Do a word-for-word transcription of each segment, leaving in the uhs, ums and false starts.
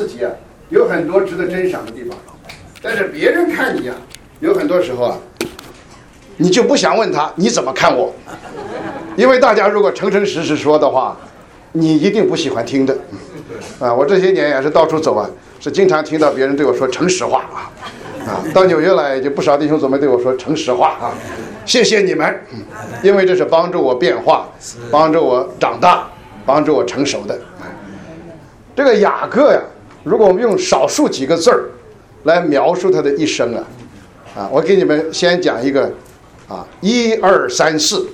自己啊有很多值得珍赏的地方，但是别人看你啊，有很多时候啊，你就不想问他你怎么看我，因为大家如果诚诚实实说的话，你一定不喜欢听的。啊，我这些年也是到处走啊，是经常听到别人对我说诚实话啊。啊，到纽约来就不少弟兄姊妹对我说诚实话啊，谢谢你们，因为这是帮助我变化，帮助我长大，帮助我成熟的。这个雅各呀，如果我们用少数几个字儿来描述他的一生啊，啊，我给你们先讲一个啊，一二三四，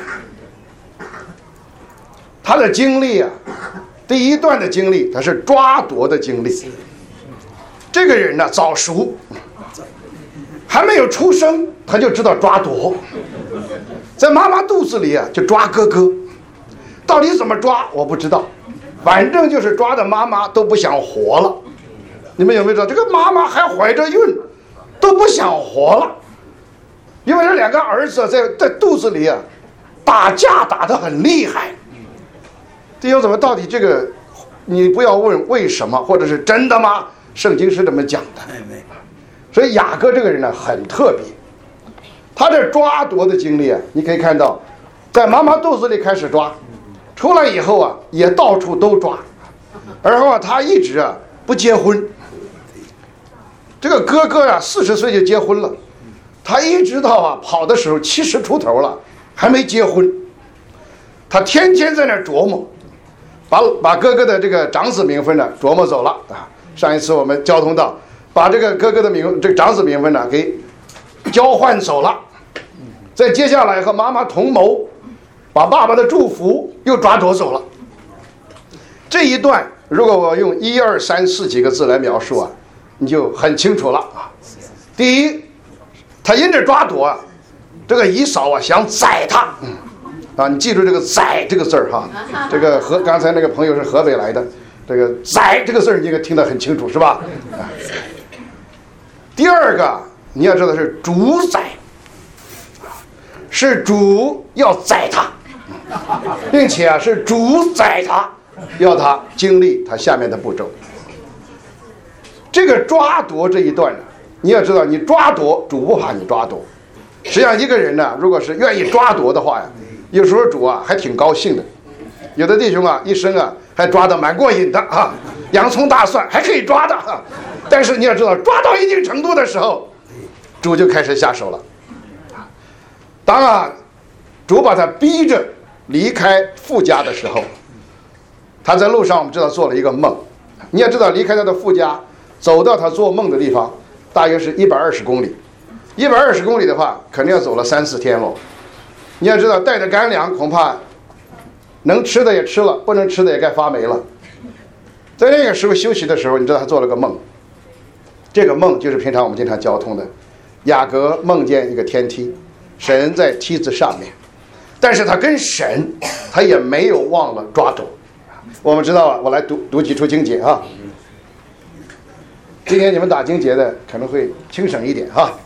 他的经历啊，第一段的经历他是抓夺的经历。这个人呢早熟，还没有出生他就知道抓夺，在妈妈肚子里啊就抓哥哥，到底怎么抓我不知道，反正就是抓的妈妈都不想活了。你们有没有知道这个妈妈还怀着孕都不想活了，因为这两个儿子在在肚子里啊打架打得很厉害。弟兄姊妹，到底这个你不要问为什么或者是真的吗，圣经是这么讲的。所以雅各这个人呢很特别，他这抓夺的经历啊，你可以看到在妈妈肚子里开始抓，出来以后啊也到处都抓，然后啊他一直啊不结婚。这个哥哥啊四十岁就结婚了，他一直到啊跑的时候七十出头了还没结婚。他天天在那琢磨，把把哥哥的这个长子名分呢琢磨走了啊。上一次我们交通到把这个哥哥的名这个长子名分呢给交换走了，再接下来和妈妈同谋，把爸爸的祝福又抓夺走了。这一段如果我用一二三四几个字来描述啊，你就很清楚了啊。第一，他因着抓夺啊，这个以扫啊想宰他，嗯啊，你记住这个宰这个字儿哈，这个和刚才那个朋友是河北来的，这个宰这个字儿你应该听得很清楚是吧？啊，第二个你要知道是主宰，是主要宰他，并且啊是主宰他，要他经历他下面的步骤。这个抓夺这一段呢，你要知道，你抓夺主不怕你抓夺。实际上一个人呢，如果是愿意抓夺的话呀，有时候主啊还挺高兴的。有的弟兄啊一生啊还抓得蛮过瘾的啊，洋葱大蒜还可以抓的啊。但是你要知道，抓到一定程度的时候，主就开始下手了。当啊主把他逼着离开父家的时候，他在路上我们知道做了一个梦。你要知道，离开他的父家走到他做梦的地方大约是一百二十公里，一百二十公里的话肯定要走了三四天喽。你要知道，带着干粮恐怕能吃的也吃了，不能吃的也该发霉了。在那个时候休息的时候，你知道他做了个梦，这个梦就是平常我们经常交通的，雅各梦见一个天梯，神在梯子上面，但是他跟神他也没有忘了抓夺。我们知道啊，我来读读几处经节啊。今天你们打经节的可能会轻省一点哈。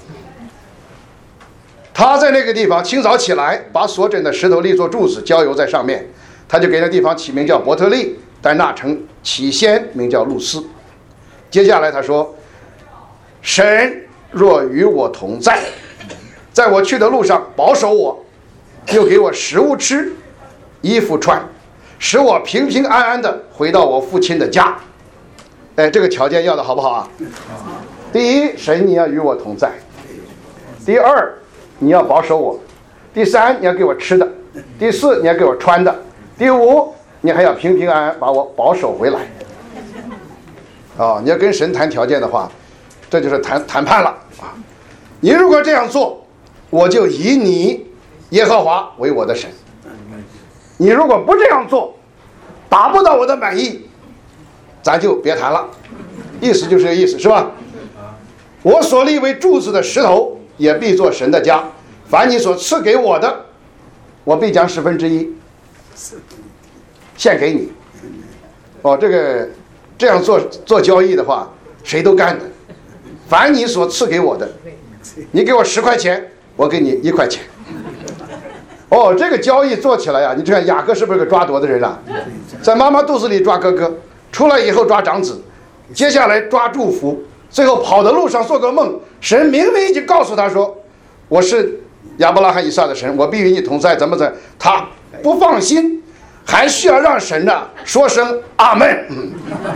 他在那个地方清早起来，把所枕的石头立作柱子，浇油在上面，他就给那地方起名叫伯特利，但那城起先名叫路斯。接下来他说，神若与我同在，在我去的路上保守我，又给我食物吃，衣服穿，使我平平安安的回到我父亲的家。哎，这个条件要的好不好啊？第一，神你要与我同在；第二，你要保守我；第三，你要给我吃的；第四，你要给我穿的；第五，你还要平平安安把我保守回来。哦，你要跟神谈条件的话，这就是谈谈判了啊！你如果这样做，我就以你耶和华为我的神；你如果不这样做，达不到我的满意，咱就别谈了。意思就是这个意思，是吧？我所立为柱子的石头，也必做神的家。凡你所赐给我的，我必将十分之一献给你。哦，这个这样做做交易的话，谁都干的。凡你所赐给我的，你给我十块钱，我给你一块钱。哦，这个交易做起来呀，你看雅各是不是个抓夺的人啊？在妈妈肚子里抓哥哥，出来以后抓长子， 接下来抓祝福，最后跑的路上做个梦，神明明已经告诉他说，我是亚伯拉罕以撒的神，我必与你同在，怎么怎，他不放心，还需要让神呢说声阿门。嗯、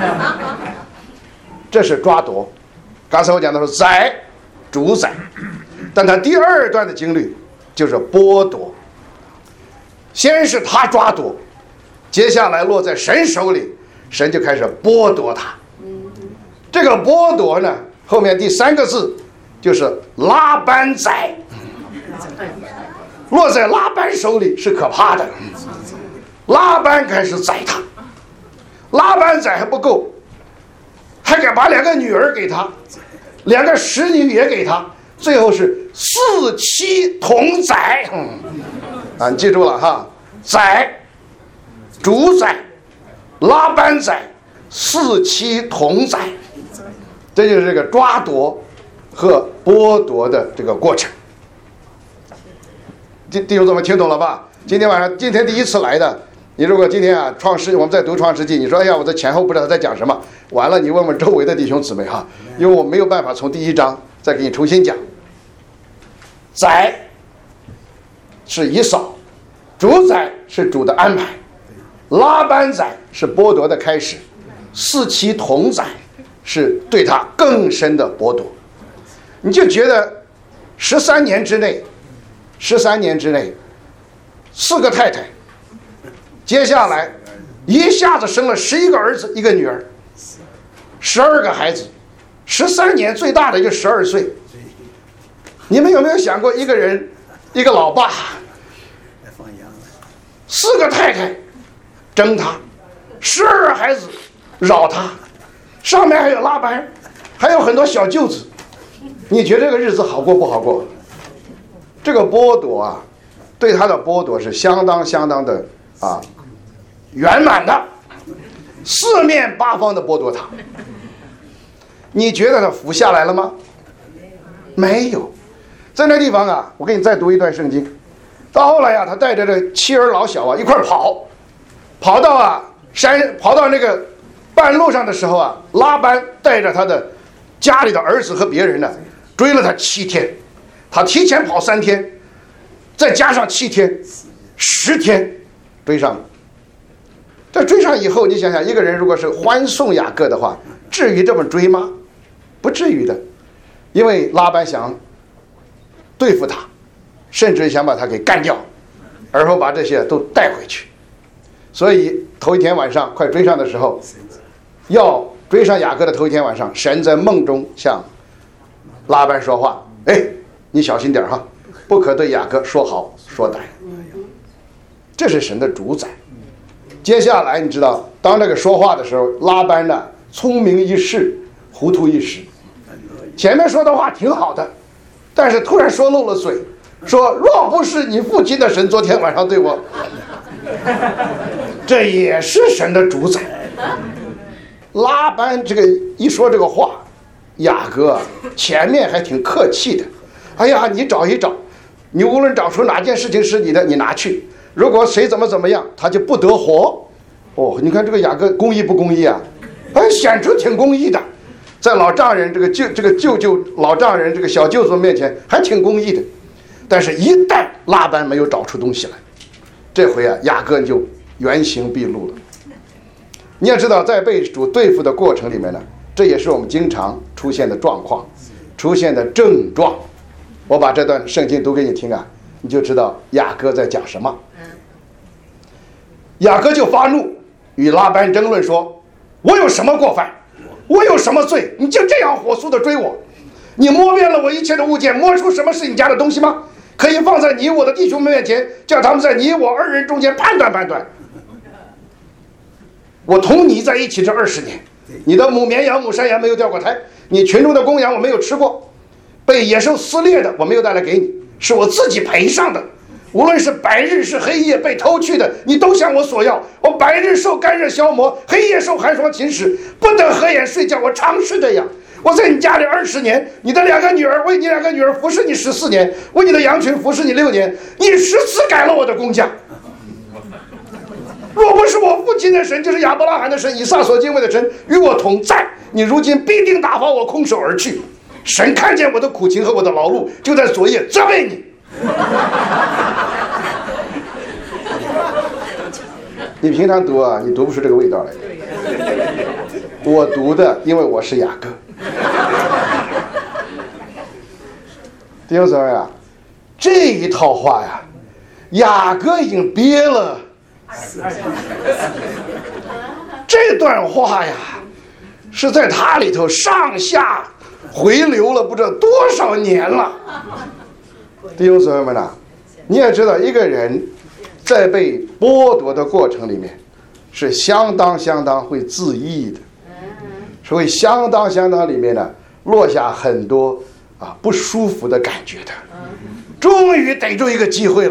这是抓夺。刚才我讲的是宰主宰，但他第二段的经历就是剥夺。先是他抓夺，接下来落在神手里，神就开始剥夺他。这个剥夺呢，后面第三个字就是拉班宰，落在拉班手里是可怕的。拉班开始宰他，拉班宰还不够，还敢把两个女儿给他，两个使女也给他，最后是四妻同宰。嗯，啊，你记住了哈，宰、主宰、拉班宰、四妻同宰，这就是这个抓夺和剥夺的这个过程。弟弟兄姊妹听懂了吧？今天晚上，今天第一次来的，你如果今天啊创世，我们在读创世纪，你说哎呀，我的前后不知道他在讲什么，完了你问问周围的弟兄姊妹哈，因为我没有办法从第一章再给你重新讲。宰是以扫，主宰是主的安排，拉班宰是剥夺的开始，四妻同宰是对他更深的剥夺。你就觉得十三年之内，十三年之内，四个太太，接下来一下子生了十一个儿子一个女儿，十二个孩子，十三年最大的就十二岁。你们有没有想过，一个人，一个老爸，四个太太争他，十二个孩子扰他，上面还有拉班，还有很多小舅子，你觉得这个日子好过不好过？这个剥夺啊，对他的剥夺是相当相当的啊圆满的，四面八方的剥夺他。你觉得他服下来了吗？没有。在那地方啊，我给你再读一段圣经。到后来呀、啊，他带着这妻儿老小啊一块跑，跑到啊山，跑到那个半路上的时候啊，拉班带着他的家里的儿子和别人呢，追了他七天。他提前跑三天，再加上七天，十天追上了。这追上以后，你想想，一个人如果是欢送雅各的话，至于这么追吗？不至于的，因为拉班想对付他，甚至想把他给干掉，而后把这些都带回去。所以头一天晚上快追上的时候，要追上雅各的头一天晚上，神在梦中向拉班说话：“哎，你小心点哈，不可对雅各说好说歹。”这是神的主宰。接下来你知道，当这个说话的时候，拉班呢聪明一世，糊涂一时。前面说的话挺好的，但是突然说漏了嘴，说若不是你父亲的神昨天晚上对我，这也是神的主宰。拉班这个一说这个话，雅各前面还挺客气的，哎呀，你找一找，你无论找出哪件事情是你的，你拿去，如果谁怎么怎么样，他就不得活。哦，你看这个雅各公义不公义啊？哎，显出挺公义的，在老丈人这个舅这个舅舅老丈人这个小舅子面前还挺公义的。但是一旦拉班没有找出东西来，这回啊雅各就原形毕露了。你也知道，在被主对付的过程里面呢，这也是我们经常出现的状况，出现的症状。我把这段圣经读给你听啊，你就知道雅各在讲什么。雅各就发怒，与拉班争论说：“我有什么过犯？我有什么罪？你就这样火速的追我？你摸遍了我一切的物件，摸出什么是你家的东西吗？可以放在你我的弟兄们面前，叫他们在你我二人中间判断判断。我同你在一起这二十年，你的母绵羊、母山羊没有掉过胎，你群中的公羊我没有吃过，被野兽撕裂的我没有带来给你，是我自己赔上的。无论是白日是黑夜被偷去的，你都向我索要。我白日受干热消磨，黑夜受寒霜侵蚀，不得合眼睡觉。我常是这样。我在你家里二十年，你的两个女儿为你两个女儿服侍你十四年，为你的羊群服侍你六年，你十次改了我的工价。 若不是我父亲的神，就是亚伯拉罕的神，以撒所敬畏的神与我同在，你如今必定打发我空手而去。神看见我的苦情和我的劳碌，就在昨夜责备你。你平常读啊，你读不出这个味道来。我读的，因为我是雅各。弟兄姊妹啊，这一套话呀，雅各已经憋了。这段话呀，是在他里头上下回流了不知道多少年了。弟兄姊妹们啊，你也知道，一个人在被剥夺的过程里面，是相当相当会自抑的，是会相当相当里面呢落下很多啊不舒服的感觉的。终于逮住一个机会了，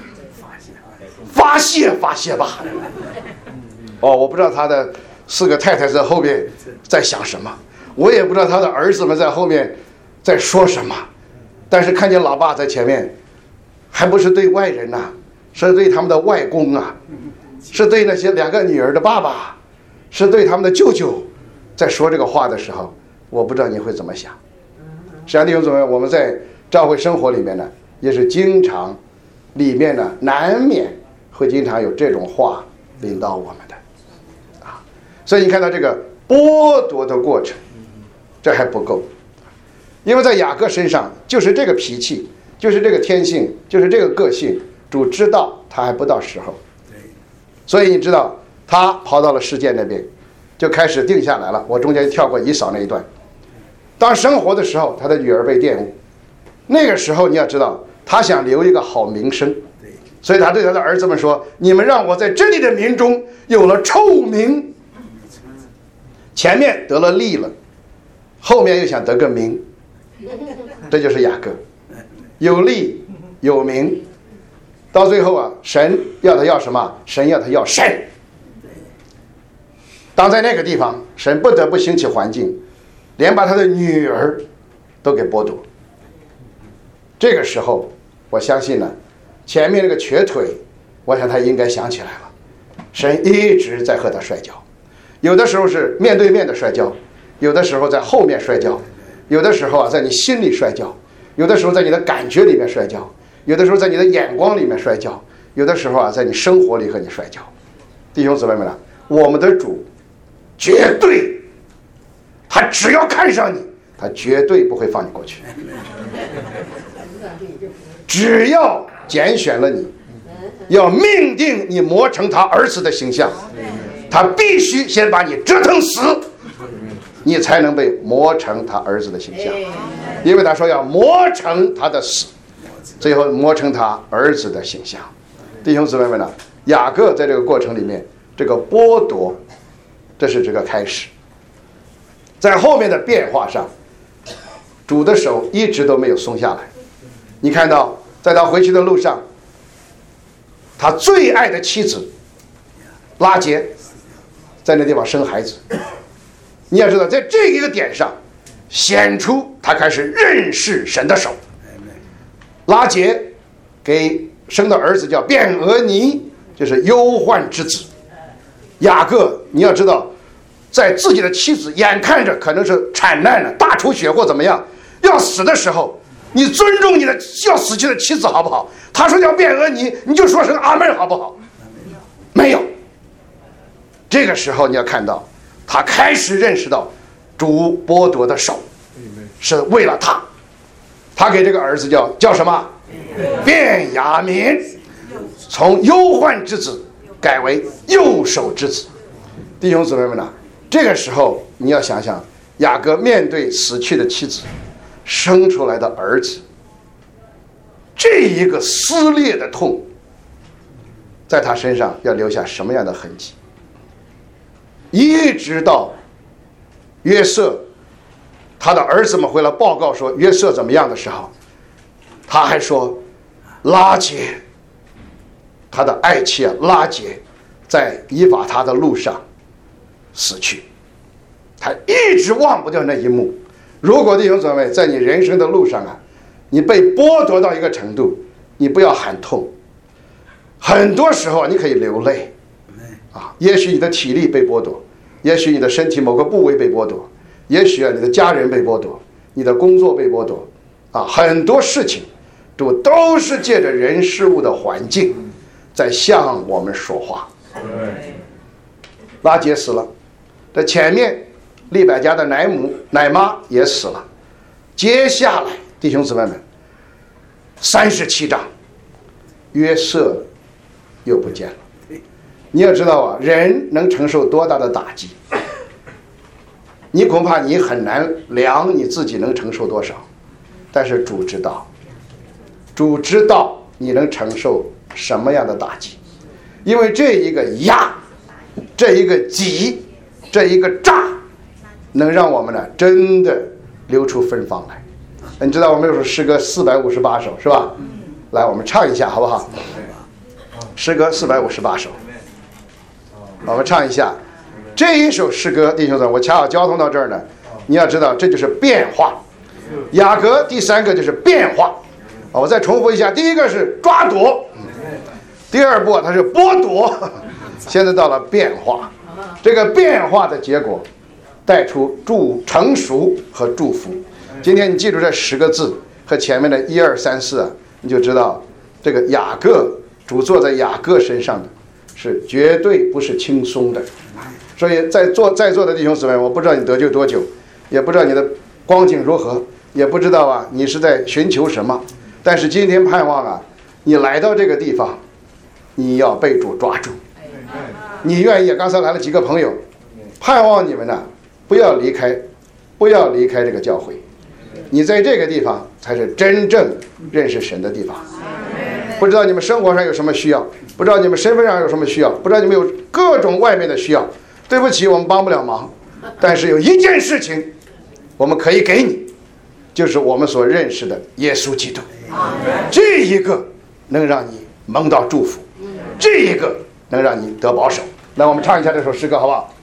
发泄发泄吧。哦，我不知道他的四个太太在后面在想什么，我也不知道他的儿子们在后面在说什么，但是看见老爸在前面，还不是对外人呐、啊，是对他们的外公啊，是对那些两个女儿的爸爸，是对他们的舅舅，在说这个话的时候，我不知道你会怎么想。实际上弟兄姊妹，我们在教会生活里面呢，也是经常里面呢难免会经常有这种话领到我们的啊，所以你看到这个剥夺的过程，这还不够，因为在雅各身上就是这个脾气，就是这个天性，就是这个个性，主知道他还不到时候，所以你知道他跑到了世界那边，就开始定下来了。我中间跳过以扫那一段，当生活的时候，他的女儿被玷污，那个时候你要知道，他想留一个好名声，所以他对他的儿子们说：“你们让我在这里的民中有了臭名。”前面得了利了，后面又想得个名，这就是雅各，有利有名，到最后啊，神要他要什么？神要他要神。当在那个地方，神不得不兴起环境，连把他的女儿都给剥夺。这个时候，我相信呢，前面那个瘸腿，我想他应该想起来了，神一直在和他摔跤，有的时候是面对面的摔跤，有的时候在后面摔跤，有的时候啊在你心里摔跤，有的时候在你的感觉里面摔跤，有的时候在你的眼光里面摔跤，有的时候啊在你生活里和你摔跤。弟兄姊妹们啊，我们的主绝对，他只要看上你，他绝对不会放你过去。只要拣选了你，要命定你磨成他儿子的形象，他必须先把你折腾死，你才能被磨成他儿子的形象。因为他说要磨成他的死，最后磨成他儿子的形象。弟兄姊妹们呢，雅各在这个过程里面，这个剥夺，这是这个开始。在后面的变化上，主的手一直都没有松下来。你看到在他回去的路上，他最爱的妻子拉结在那地方生孩子。你要知道，在这一个点上显出他开始认识神的手。拉结给生的儿子叫便俄尼，就是忧患之子。雅各，你要知道，在自己的妻子眼看着可能是产难了，大出血或怎么样要死的时候，你尊重你的要死去的妻子好不好？他说叫便俄尼，你就说声阿门好不好？没有。这个时候你要看到他开始认识到主剥夺的手是为了他，他给这个儿子叫叫什么？便雅悯，从忧患之子改为右手之子。弟兄姊妹们啊，这个时候你要想想，雅各面对死去的妻子生出来的儿子，这一个撕裂的痛在他身上要留下什么样的痕迹？一直到约瑟他的儿子们回来报告说约瑟怎么样的时候，他还说拉结，他的爱妻啊拉结在以法他的路上死去。他一直忘不掉那一幕。如果弟兄姊妹在你人生的路上啊，你被剥夺到一个程度，你不要喊痛，很多时候你可以流泪， 啊，也许你的体力被剥夺，也许你的身体某个部位被剥夺，也许啊你的家人被剥夺，你的工作被剥夺，啊，很多事情主都是借着人事物的环境在向我们说话。拉结死了，这前面利百加的奶母奶妈也死了，接下来弟兄姊妹们，三十七章约瑟又不见了。你要知道啊，人能承受多大的打击，你恐怕你很难量你自己能承受多少，但是主知道，主知道你能承受什么样的打击，因为这一个压，这一个挤，这一个炸，能让我们呢真的流出芬芳来。你知道我们有首诗歌四百五十八首是吧？来，我们唱一下好不好？诗歌四百五十八首，我们唱一下这一首诗歌。弟兄们，我恰好交通到这儿呢，你要知道这就是变化。雅各第三个就是变化。我再重复一下，第一个是抓夺，第二步它是剥夺，现在到了变化。这个变化的结果带出祝成熟和祝福。今天你记住这十个字和前面的一二三四啊，你就知道这个雅各主坐在雅各身上的是绝对不是轻松的。所以在座在座的弟兄姊妹，我不知道你得救多久，也不知道你的光景如何，也不知道啊你是在寻求什么，但是今天盼望啊，你来到这个地方，你要被主抓住。你愿意？刚才来了几个朋友，盼望你们呢不要离开，不要离开这个教会。你在这个地方才是真正认识神的地方。不知道你们生活上有什么需要，不知道你们身份上有什么需要，不知道你们有各种外面的需要，对不起，我们帮不了忙。但是有一件事情我们可以给你，就是我们所认识的耶稣基督。这一个能让你蒙到祝福，这一个能让你得保守。来，我们唱一下这首诗歌好不好？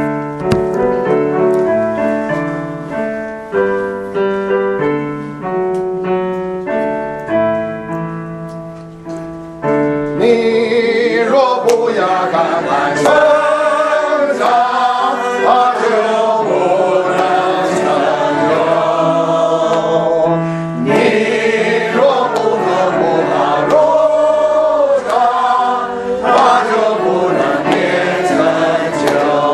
你若不要赶快成长，啊，就不能成功。你若不能不好入场，啊，就不能变成就。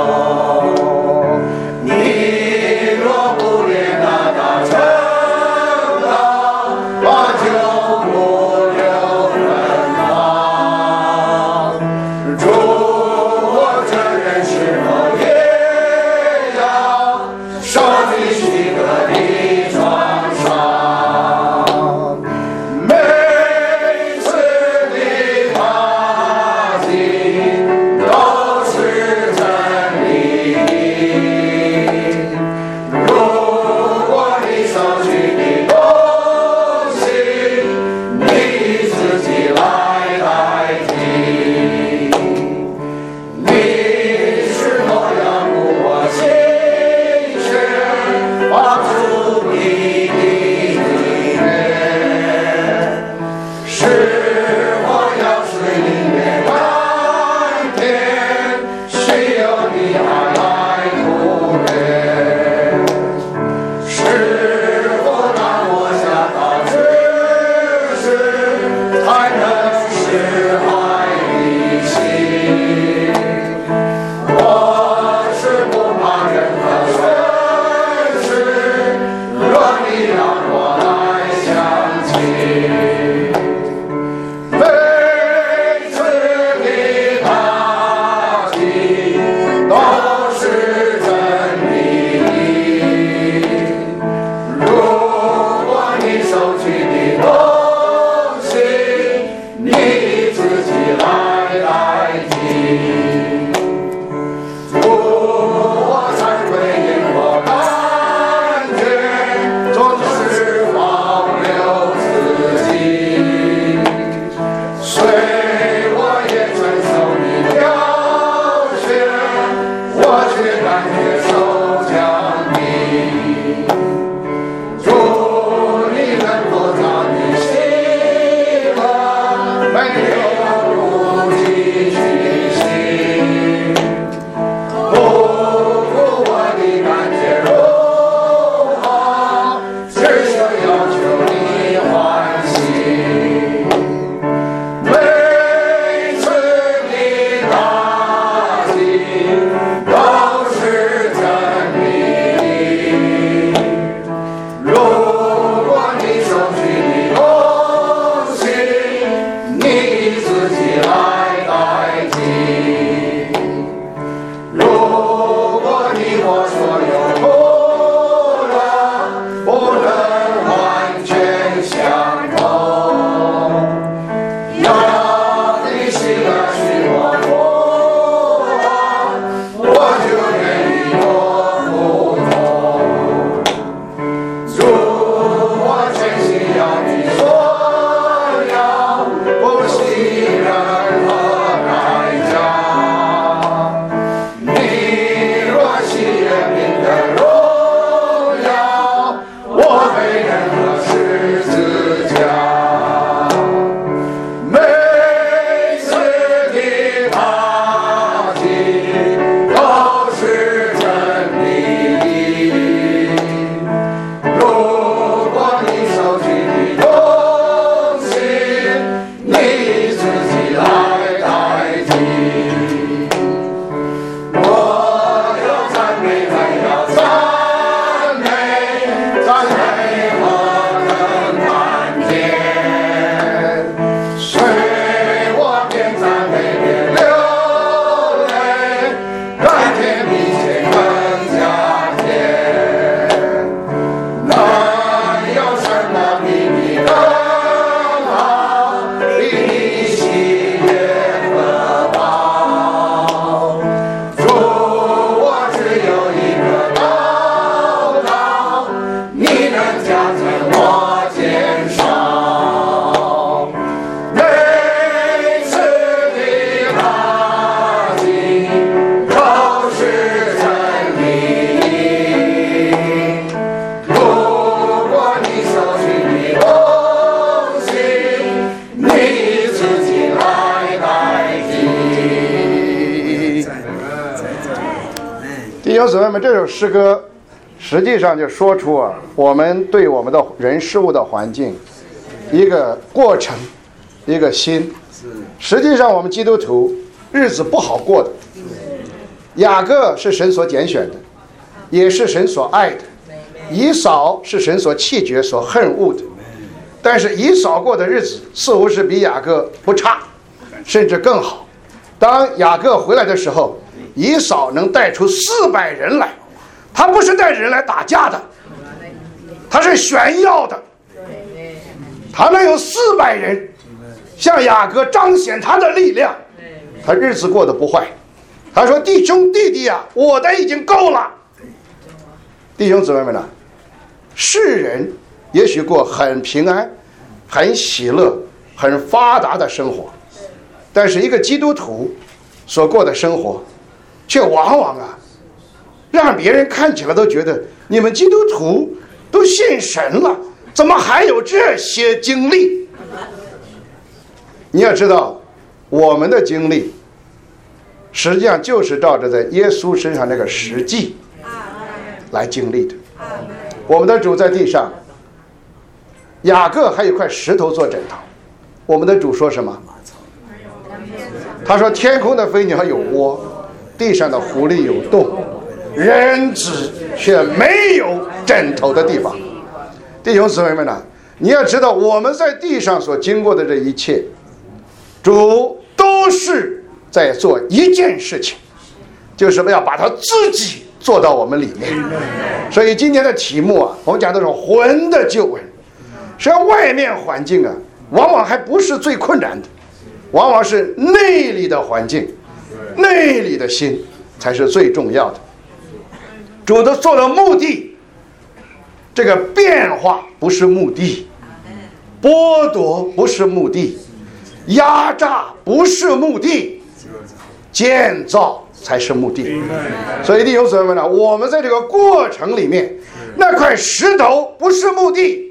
妹们，这首诗歌实际上就说出啊，我们对我们的人事物的环境一个过程，一个心。实际上我们基督徒日子不好过的。雅各是神所拣选的，也是神所爱的。以扫是神所弃绝所恨恶的。但是以扫过的日子似乎是比雅各不差，甚至更好。当雅各回来的时候，以扫能带出四百人来，他不是带人来打架的，他是炫耀的。他能有四百人向雅各彰显他的力量，他日子过得不坏。他说：“弟兄弟弟啊，我的已经够了。”弟兄姊妹们呢，世人也许过很平安、很喜乐、很发达的生活，但是一个基督徒所过的生活却往往啊让别人看起来都觉得你们基督徒都信神了，怎么还有这些经历？你要知道，我们的经历实际上就是照着在耶稣身上那个实际来经历的。我们的主在地上，雅各还有块石头做枕头，我们的主说什么？他说：“天空的飞鸟有窝，地上的狐狸有洞，人子却没有枕头的地方。”弟兄姊妹们呢，你要知道，我们在地上所经过的这一切，主都是在做一件事情，就是要把他自己做到我们里面。所以今天的题目啊，我们讲的是魂的救恩。实际上外面环境啊，往往还不是最困难的，往往是内里的环境，内里的心才是最重要的。主的做的目的，这个变化不是目的，剥夺不是目的，压榨不是目的，建造才是目的。所以弟兄姊妹们呢，我们在这个过程里面，那块石头不是目的，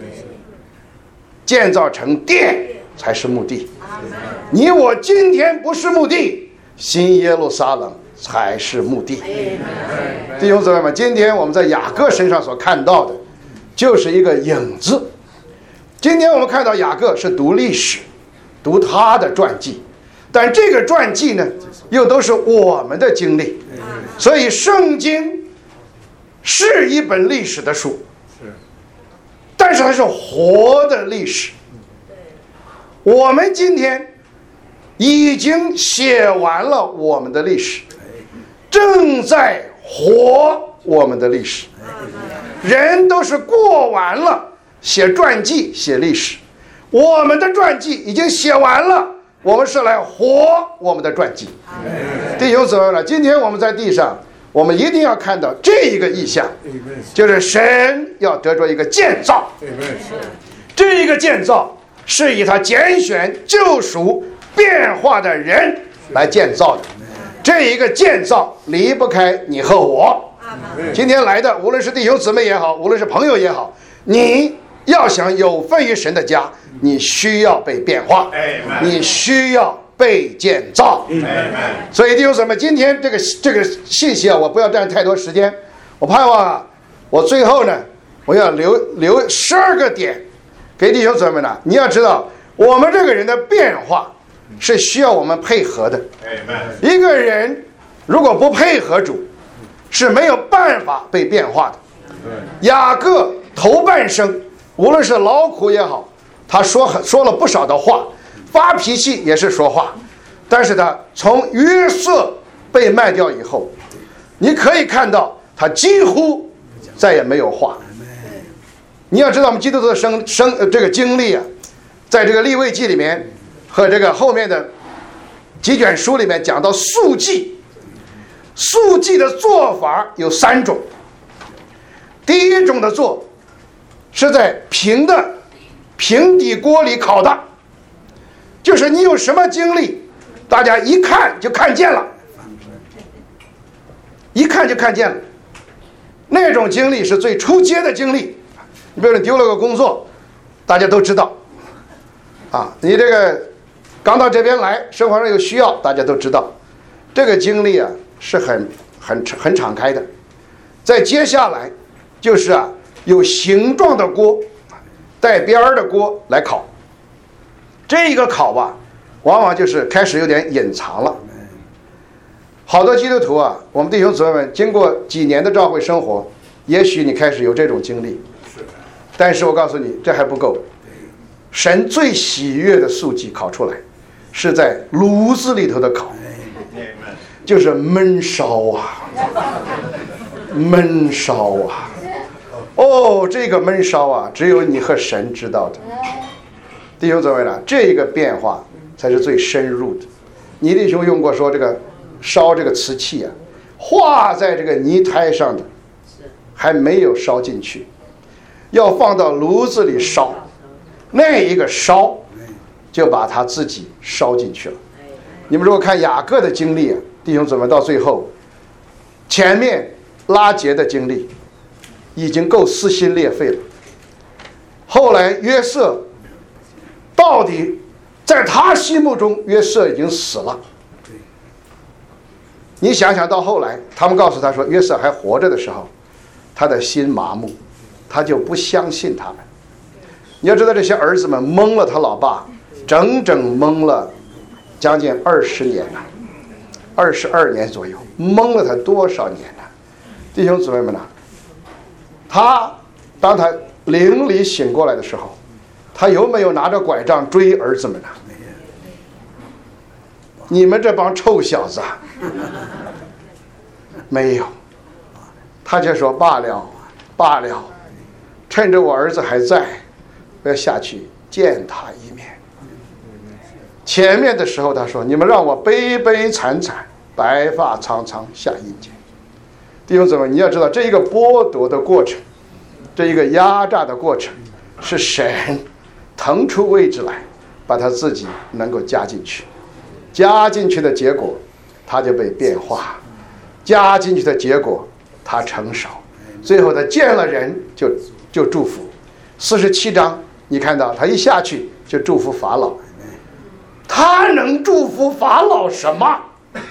建造成殿才是目的。你我今天不是目的，新耶路撒冷才是目的。弟兄姊妹们，今天我们在雅各身上所看到的就是一个影子。今天我们看到雅各是读历史，读他的传记，但这个传记呢又都是我们的经历。所以圣经是一本历史的书，但是它是活的历史。我们今天已经写完了我们的历史，正在活我们的历史。人都是过完了写传记写历史，我们的传记已经写完了，我们是来活我们的传记。弟兄姊妹们，今天我们在地上，我们一定要看到这一个意象，就是神要得着一个建造。这一个建造是以他拣选救赎变化的人来建造的，这一个建造离不开你和我。今天来的无论是弟兄姊妹也好，无论是朋友也好，你要想有份于神的家，你需要被变化，你需要被建造。所以弟兄姊妹，今天这个这个信息啊，我不要占太多时间，我盼望啊，我最后呢，我要留留十二个点给弟兄姊妹呢。你要知道，我们这个人的变化是需要我们配合的。一个人如果不配合主，是没有办法被变化的。雅各头半生无论是劳苦也好，他说说了不少的话，发脾气也是说话，但是他从约瑟被卖掉以后，你可以看到他几乎再也没有话。你要知道我们基督徒的生生、呃、这个经历啊，在这个利未记里面和这个后面的几卷书里面讲到素祭。素祭的做法有三种。第一种的做是在平的平底锅里烤的，就是你有什么经历，大家一看就看见了，一看就看见了。那种经历是最初阶的经历。你比如说丢了个工作，大家都知道啊，你这个刚到这边来，生活上有需要，大家都知道。这个经历啊是很很很敞开的。 再接下来就是啊，有形状的锅，带边儿的锅来烤。这个烤吧，往往就是开始有点隐藏了。好多基督徒啊，我们弟兄姊妹们经过几年的教会生活，也许你开始有这种经历，但是我告诉你，这还不够。神最喜悦的素祭烤出来，是在炉子里头的烤，就是焖烧啊，焖烧啊。哦，这个焖烧啊，只有你和神知道的。弟兄姊妹呢，这个变化才是最深入的。你弟兄用过说这个烧这个瓷器啊，画在这个泥胎上的，还没有烧进去，要放到炉子里烧，那一个烧就把他自己烧进去了。你们如果看雅各的经历啊，弟兄姊妹到最后，前面拉结的经历已经够撕心裂肺了，后来约瑟到底在他心目中，约瑟已经死了。你想想到后来，他们告诉他说约瑟还活着的时候，他的心麻木，他就不相信他们。你要知道，这些儿子们蒙了他老爸，整整蒙了将近二十年了，二十二年左右，蒙了他多少年呢？弟兄姊妹们呢？他当他灵里醒过来的时候，他有没有拿着拐杖追儿子们呢？你们这帮臭小子啊！没有，他就说罢了，罢了，趁着我儿子还在，我要下去见他一面。前面的时候他说，你们让我悲悲惨惨，白发苍苍下阴间。弟兄姊妹，你要知道，这一个剥夺的过程，这一个压榨的过程，是神腾出位置来，把他自己能够加进去，加进去的结果，他就被变化，加进去的结果，他成熟，最后他见了人就就祝福。四十七章，你看到他一下去就祝福法老，他能祝福法老什么？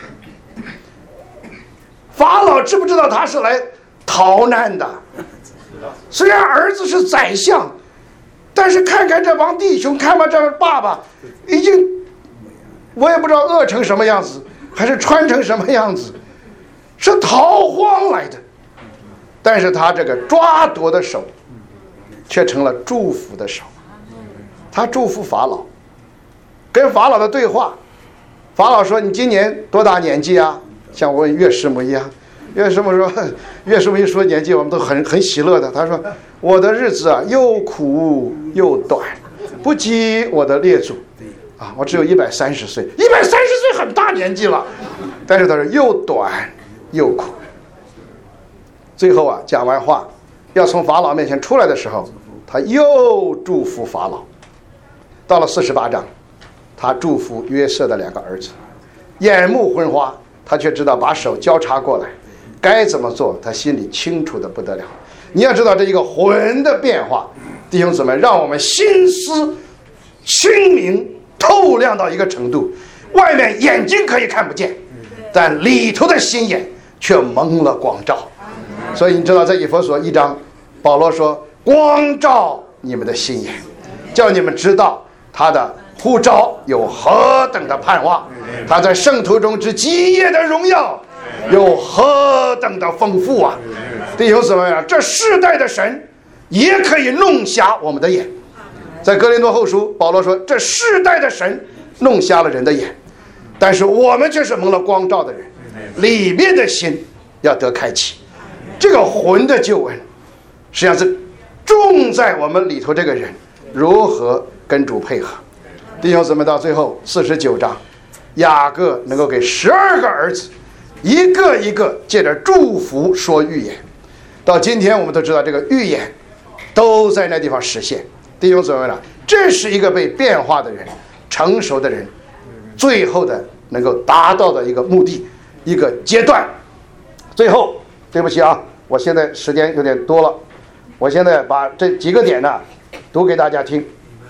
法老知不知道他是来逃难的？虽然儿子是宰相，但是看看这帮弟兄，看看这爸爸，已经我也不知道饿成什么样子，还是穿成什么样子，是逃荒来的。但是他这个抓夺的手却成了祝福的手，他祝福法老，跟法老的对话，法老说，你今年多大年纪啊？像我问岳师母一样，岳师母说，岳师母一说年纪，我们都很很喜乐的。他说，我的日子啊，又苦又短，不及我的列祖啊，我只有一百三十岁，一百三十岁很大年纪了，但是他说又短又苦。最后啊，讲完话，要从法老面前出来的时候，他又祝福法老。到了四十八章，他祝福约瑟的两个儿子，眼目昏花，他却知道把手交叉过来，该怎么做，他心里清楚的不得了。你要知道这一个魂的变化，弟兄姊妹，让我们心思清明透亮到一个程度，外面眼睛可以看不见，但里头的心眼却蒙了光照。所以你知道，在以弗所一章，保罗说，光照你们的心眼，叫你们知道他的呼召有何等的盼望，他在圣徒中之基业的荣耀有何等的丰富啊！弟兄姊妹啊，这世代的神也可以弄瞎我们的眼。在哥林多后书，保罗说，这世代的神弄瞎了人的眼，但是我们却是蒙了光照的人，里面的心要得开启。这个魂的救恩实际上是重在我们里头这个人如何跟主配合。弟兄姊妹，到最后四十九章，雅各能够给十二个儿子一个一个借着祝福说预言。到今天我们都知道，这个预言都在那地方实现。弟兄姊妹呢，这是一个被变化的人，成熟的人最后的能够达到的一个目的，一个阶段。最后对不起啊，我现在时间有点多了，我现在把这几个点呢读给大家听。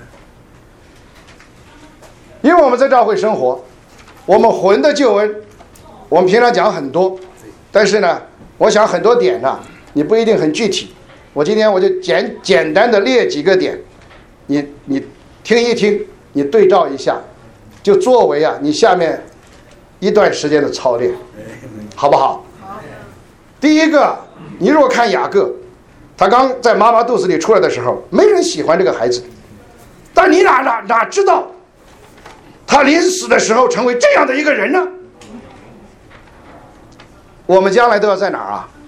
因为我们在教会生活，我们魂的救恩我们平常讲很多，但是呢我想很多点呢，你不一定很具体，我今天我就简简单的列几个点，你你听一听，你对照一下，就作为啊你下面一段时间的操练，好不好？第一个，你如果看雅各，他刚在妈妈肚子里出来的时候，没人喜欢这个孩子，但你哪哪哪知道他临死的时候成为这样的一个人呢？我们将来都要在哪儿啊？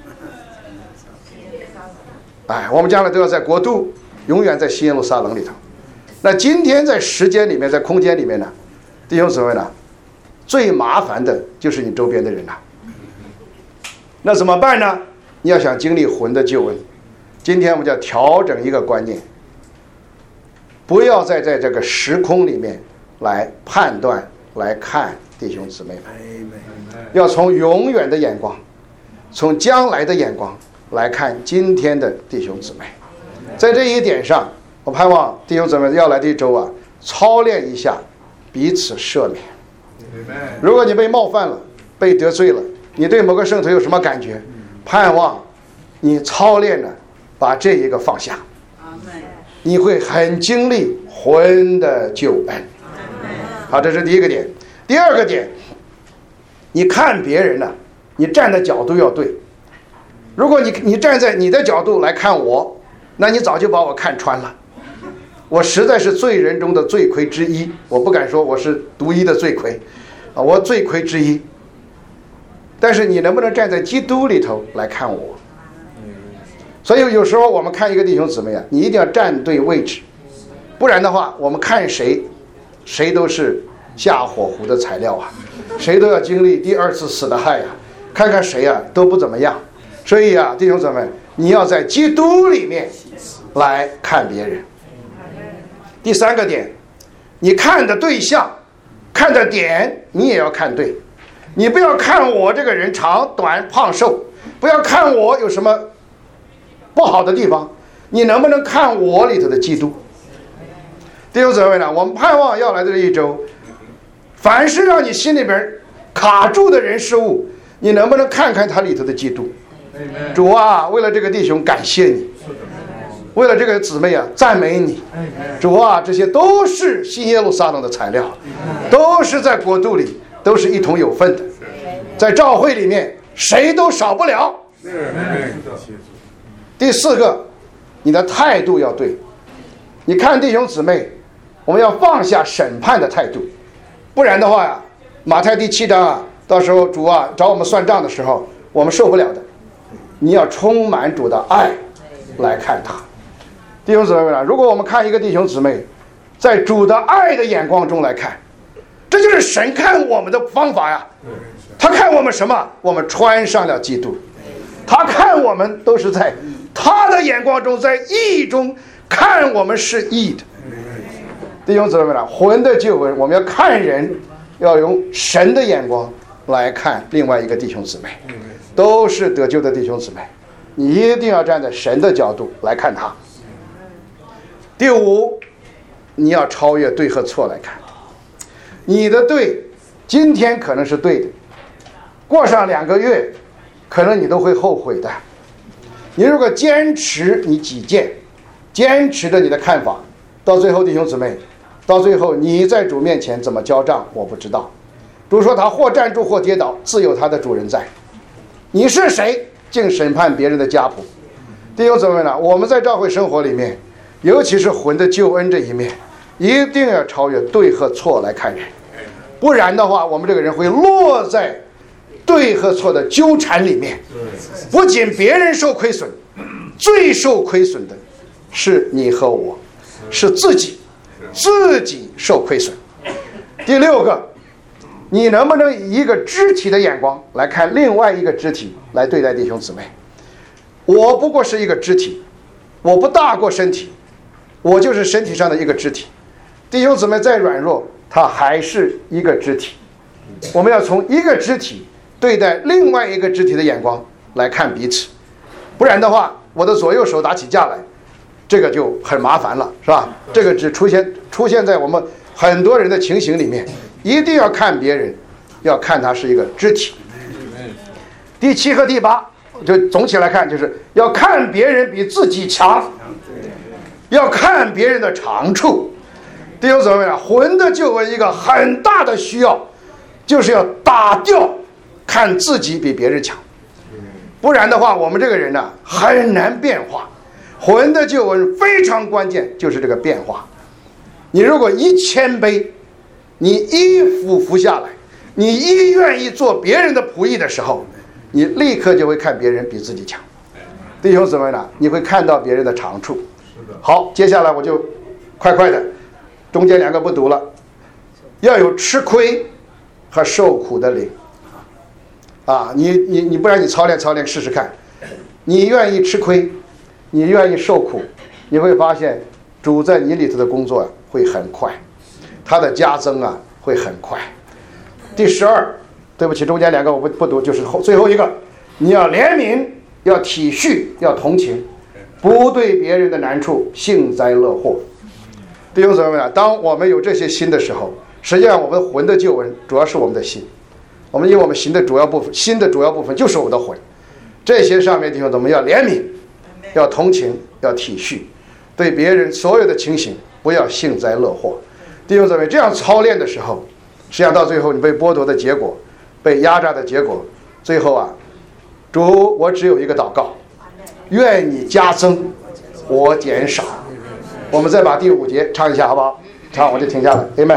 哎，我们将来都要在国度，永远在新耶路撒冷里头。那今天在时间里面，在空间里面呢，弟兄姊妹呢，最麻烦的就是你周边的人了。那怎么办呢？你要想经历魂的救恩，今天我们就要调整一个观念，不要再在这个时空里面来判断来看弟兄姊妹们，要从永远的眼光，从将来的眼光来看今天的弟兄姊妹。在这一点上，我盼望弟兄姊妹要来这一周啊，操练一下彼此赦免。如果你被冒犯了，被得罪了，你对某个圣徒有什么感觉，盼望你操练了把这一个放下，你会很经历魂的救恩。好，这是第一个点。第二个点，你看别人呢，你站的角度要对。如果你你站在你的角度来看我，那你早就把我看穿了。我实在是罪人中的罪魁之一，我不敢说我是独一的罪魁啊，我罪魁之一。但是你能不能站在基督里头来看我？所以有时候我们看一个弟兄姊妹啊，你一定要站对位置，不然的话，我们看谁，谁都是下火湖的材料啊，谁都要经历第二次死的害啊，看看谁啊都不怎么样。所以啊，弟兄姊妹，你要在基督里面来看别人。第三个点，你看的对象，看的点，你也要看对。你不要看我这个人长短胖瘦，不要看我有什么不好的地方，你能不能看我里头的基督？弟兄姊妹呢，我们盼望要来的这一周，凡是让你心里边卡住的人事物，你能不能看看他里头的基督？主啊，为了这个弟兄感谢你，为了这个姊妹啊赞美你。主啊，这些都是新耶路撒冷的材料，都是在国度里都是一同有份的，在教会里面谁都少不了。第四个，你的态度要对。你看弟兄姊妹，我们要放下审判的态度，不然的话呀，马太第七章啊，到时候主啊找我们算账的时候，我们受不了的。你要充满主的爱来看他。弟兄姊妹们，如果我们看一个弟兄姊妹，在主的爱的眼光中来看，这就是神看我们的方法呀。他看我们什么？我们穿上了基督。他看我们都是在他的眼光中，在义中看我们是义的。弟兄姊妹们，魂的救恩，我们要看人，要用神的眼光来看另外一个弟兄姊妹，都是得救的弟兄姊妹，你一定要站在神的角度来看他。第五，你要超越对和错来看。你的对今天可能是对的，过上两个月可能你都会后悔的。你如果坚持你己见，坚持着你的看法，到最后弟兄姊妹，到最后你在主面前怎么交账我不知道。主说他或站住或跌倒，自有他的主人在。你是谁竟审判别人的家谱？弟兄姊妹呢，我们在教会生活里面，尤其是魂的救恩这一面，一定要超越对和错来看人，不然的话，我们这个人会落在对和错的纠缠里面。不仅别人受亏损，最受亏损的是你和我，是自己，自己受亏损。第六个，你能不能以一个肢体的眼光来看另外一个肢体来对待弟兄姊妹？我不过是一个肢体，我不大过身体，我就是身体上的一个肢体。弟兄姊妹再软弱，他还是一个肢体。我们要从一个肢体对待另外一个肢体的眼光来看彼此，不然的话，我的左右手打起架来，这个就很麻烦了，是吧？这个只出现出现在我们很多人的情形里面。一定要看别人，要看他是一个肢体。第七和第八， 就总体来看，就是要看别人比自己强，要看别人的长处。弟兄姊妹啊，魂的救恩一个很大的需要，就是要打掉看自己比别人强，不然的话，我们这个人呢很难变化。魂的救恩非常关键，就是这个变化。你如果一谦卑，你一俯伏下来，你一愿意做别人的仆役的时候，你立刻就会看别人比自己强。弟兄姊妹呢，你会看到别人的长处。好，接下来我就快快的，中间两个不读了。要有吃亏和受苦的灵啊，你你你不然你操练操练试试看，你愿意吃亏，你愿意受苦，你会发现主在你里头的工作会很快，他的加增啊会很快。第十二，对不起，中间两个我不不读，就是后最后一个，你要怜悯，要体恤，要同情，不对别人的难处幸灾乐祸。弟兄姊妹们，当我们有这些心的时候，实际上我们魂的救恩主要是我们的心。我们因为我们心的主要部分，心的主要部分就是我们的魂。这些上面弟兄姊妹要怜悯，要同情，要体恤，对别人所有的情形不要幸灾乐祸。弟兄姊妹，这样操练的时候，实际上到最后你被剥夺的结果，被压榨的结果，最后啊，主，我只有一个祷告，愿你加增，我减少。我们再把第五节唱一下好不好？唱我就停下来 Amen。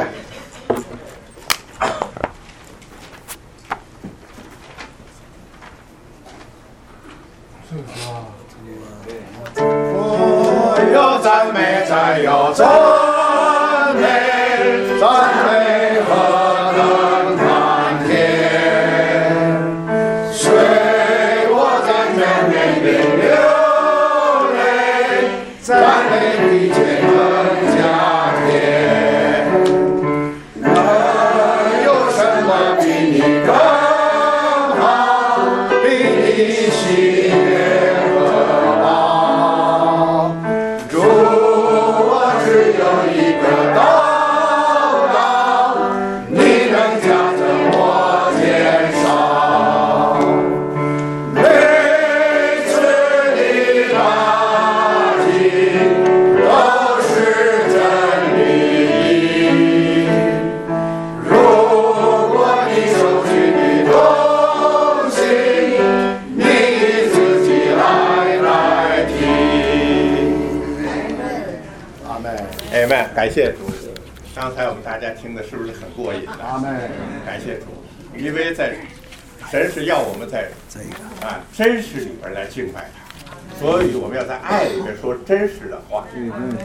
我要赞美，再要赞美，赞美何等甘甜，随我在面面边流泪，赞美比天更加甜。哪有什么比你更好，比你喜悦和好？主，我只有一个祷告，你能加增我减少。每次的拉近都是真理。如果你收取的东西，你自己来代替。 阿门。 哎们，感谢主。刚才我们大家听的是不是很过瘾的？ 阿门。 感谢主，因为在神是要我们在啊真实里边来敬拜他，所以我们要在爱里边说真实的话。